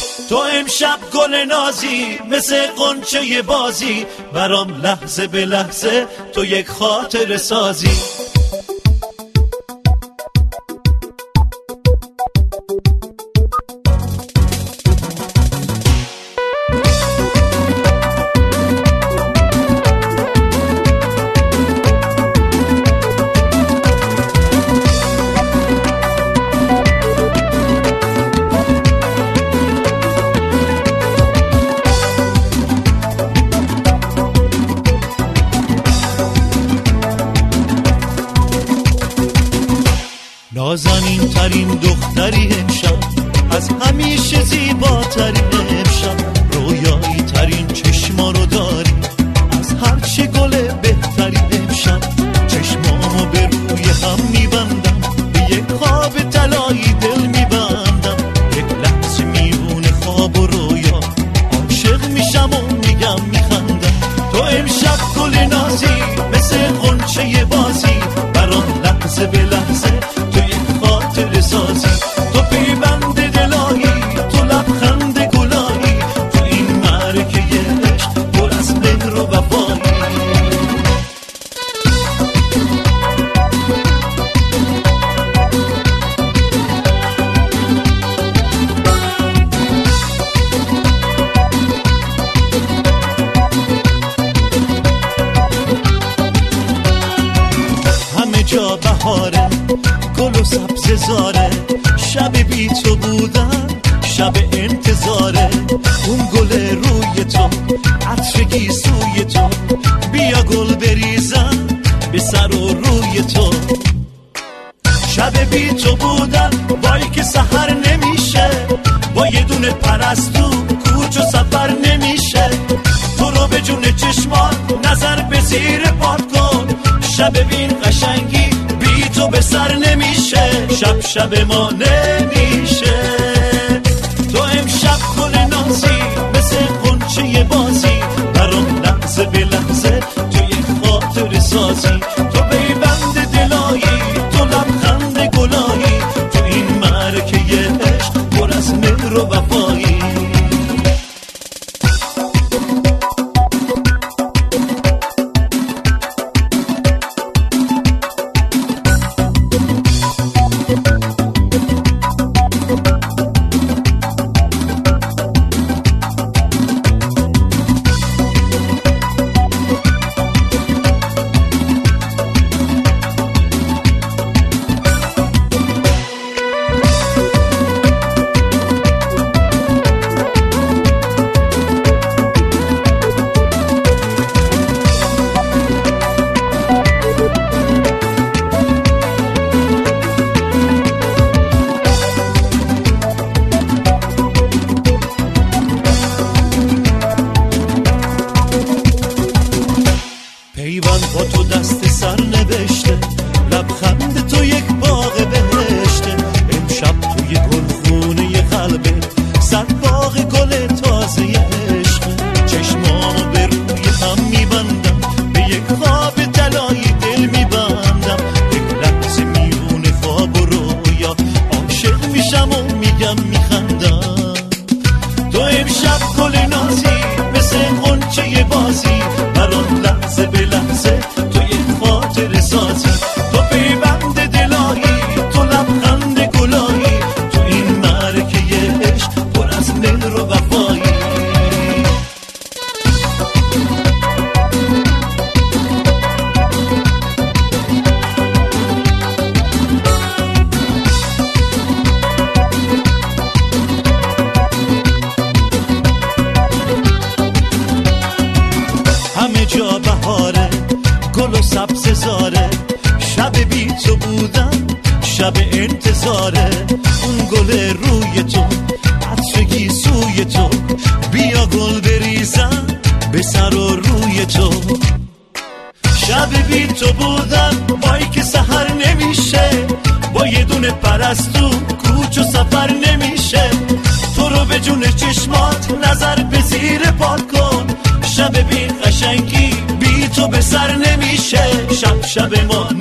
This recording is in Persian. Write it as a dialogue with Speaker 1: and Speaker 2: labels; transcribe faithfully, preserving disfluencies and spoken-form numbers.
Speaker 1: تو امشب گل نازی مثل غنچه بازی، برام لحظه به لحظه تو یک خاطر سازی.
Speaker 2: نازنین ترین دختری امشب، از همیشه زیباترین امشب، رویایی ترین چشما رو داری، از هرچی گل بهتری امشب. چشمامو به روی هم میبندم، به یک خواب طلایی دل میبندم، یک لحظه میونه خواب و رویا، عاشق میشم و میگم میخندم. تو امشب گل نازی مثل غنچه بازی، برام لحظه به لحظه سازی. تو پیوند دلایی، تو لبخند گلایی، تو این معرکه عشق پر از مهر و وفایی. همه جا بهاره، گل و سبز زاره، شب بی تو بودن شب انتظاره. اون گل روی تو، عطر گیسوی تو، بیا گل بریزم به سر و روی تو. شب بی تو بودن وای که سحر نمیشه، با یه دونه پرستو کوچ و سفر نمیشه. تو رو به جون چشمان نظر به زیر پات کن، شب بین قشنگی بی تو به سر نمیشه، شب شب ما نمیشه. تو امشب گل نازی مثل غنچه بازی، برام لحظه به لحظه تو یک خاطر سازی. تو پیوند دلایی، تو لبخند گلایی، تو این معرکه عشق پر از مهر و وفایی. پیوند با تو دست سر نوشته، لبخند تو یک باغ بهشته. امشب توی گلخونه قلبت صد باغ گل تازه عشق. چشمامو به روی هم میبندم، به یک خواب طلایی دل میبندم، یک لحظه میونه خواب و رویا، عاشق میشم و میگم میخندم. تو امشب گل نازی مثل غنچه بازی، برام لحظه به لحظه تو یک خاطر سازی. تو پیوند دلایی، تو لبخند گلایی، تو این معرکه عشق پر از مهر و وفایی. همه جا بهاره، گل و سبز زاره، شب بی تو بودن شب انتظاره. اون گل روی تو، عطر گیسوی تو، بیا گل بریزم به سر و روی تو. شب بی تو بودن وای که سحر نمیشه، با یه دونه پرستو کوچ و سفر نمیشه. تو رو به جون چشمات نظر به زیر پات کن، شب بی قشنگی بی تو به سر نمیشه، شب شب ما